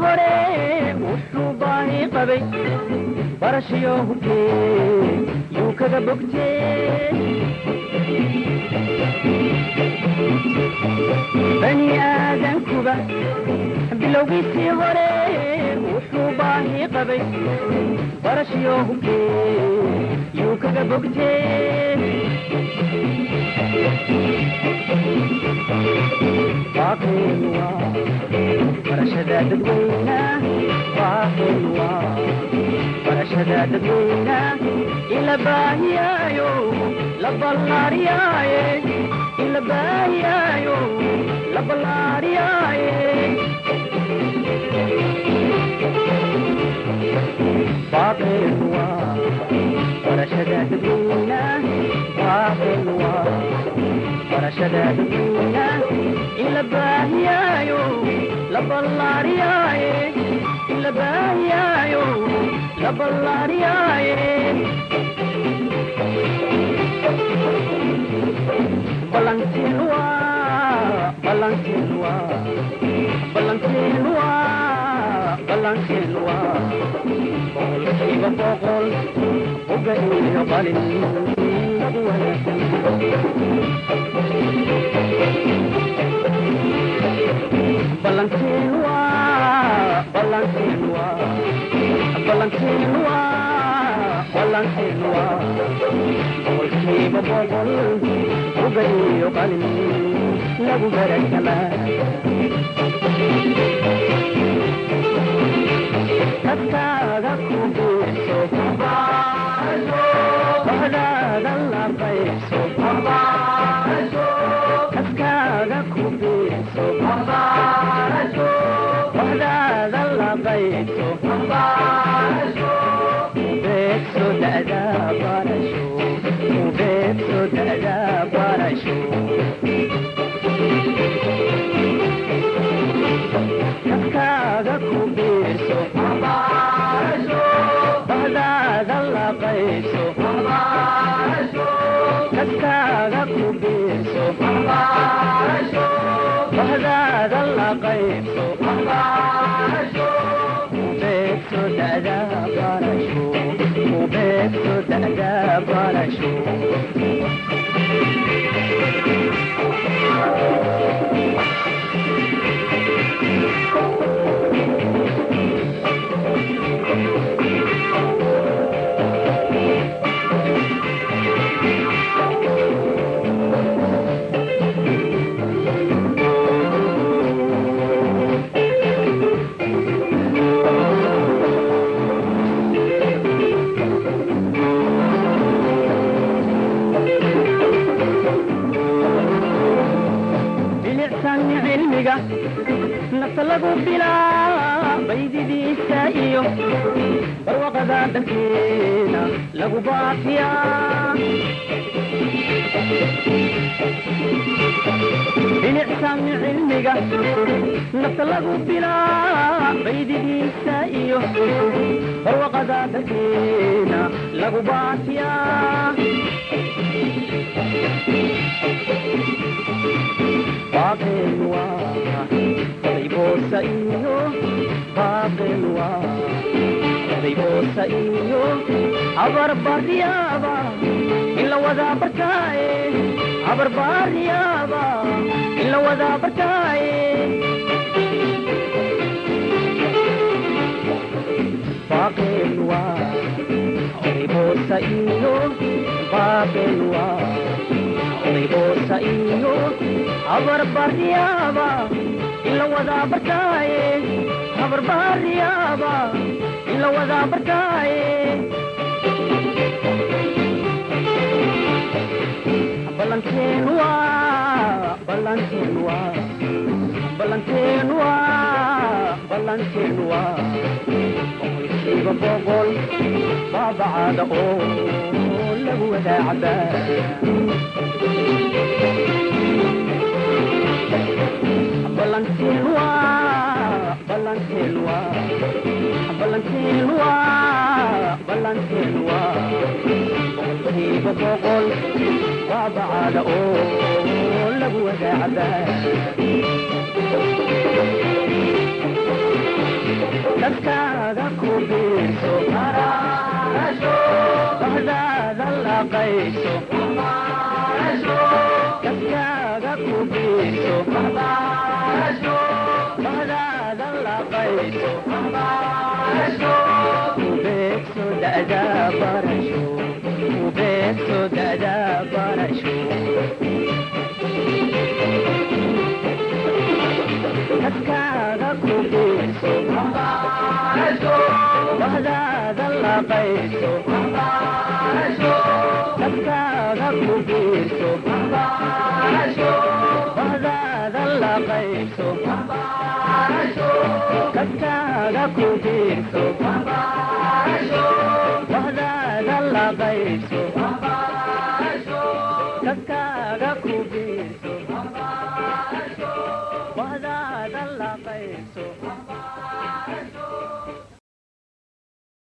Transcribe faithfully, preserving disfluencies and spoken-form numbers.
hore wuxuu baahi qabay barashiyo hubkee yuu kaga bogtee bani aadankuba bilowgiisii hore wuxuu baahi qabay barashiyo hubkee yuu kaga bogtee باقينوا برشدا ددوينا باقينوا برشدا ددوينا إلا باهيايو لبلارياي إلا باهيايو لبلارياي باقينوا برشدا ددوينا باقينوا برشدا ددوينا إلا باهيايو لبلارياي إلا باهيايو لبلارياي بلانتينوا بلانتينوا بلانتينوا بلانتينوا بقول سيبا بقول بقول يقالين Balantinua, Balantinua, Balantinua, Balantinua, Bolkiba Bogol, Ugayo Kalin, Lagu Garakala, Kataga Kubu, so Bajo, Bahada Dalla Bay, so Bajo, Kataga Kubu, so Bajo. بيتو بارشو بيتو دادا بارشو بيتو دادا بارشو كاكا كوبيسو بارشو بهدا دلا بيتو بارشو كاكا كوبيسو بارشو بهدا دلا بيتو بارشو دادا بارشو وبيتو دادا بارشو نطلقوا بلا بيدي دي سائيو بروقة ذات الكينا لقوا باقيا بنعسان علمك نطلقوا بلا بيدي دي سائيو بروقة ذات الكينا لقوا باقيا باقينوا Sa'yo, Babelwa, Ribo sa'yo, Abar barriaba, Ilawada barkaye, Abar barriaba, Ilawada barkaye. Babelwa, Ribo sa'yo, Babelwa, Ribo sa'yo, Abar barriaba. إلا وذا بركاي خبر باريابا إلا وذا بركاي بلانتينوا بلانتينوا بلانتينوا بلانتينوا سيبا بوغول بابا عادا أول لغو ذا عباد Balantinua, Balantinua, Balantinua, Balantinua, Bolkiba Bogol, Baba Ada أول لغو ذا عباد dadkaaga ku biirso bahdaada la qayso dadkaaga ku biirso bahdaada la qayso ubeegso da'da barasho ubeegso da'da barasho dadkaaga ku biirso bahdaada la qayso dadkaaga ku biirso bahdaada la qayso dadkaaga ku biirso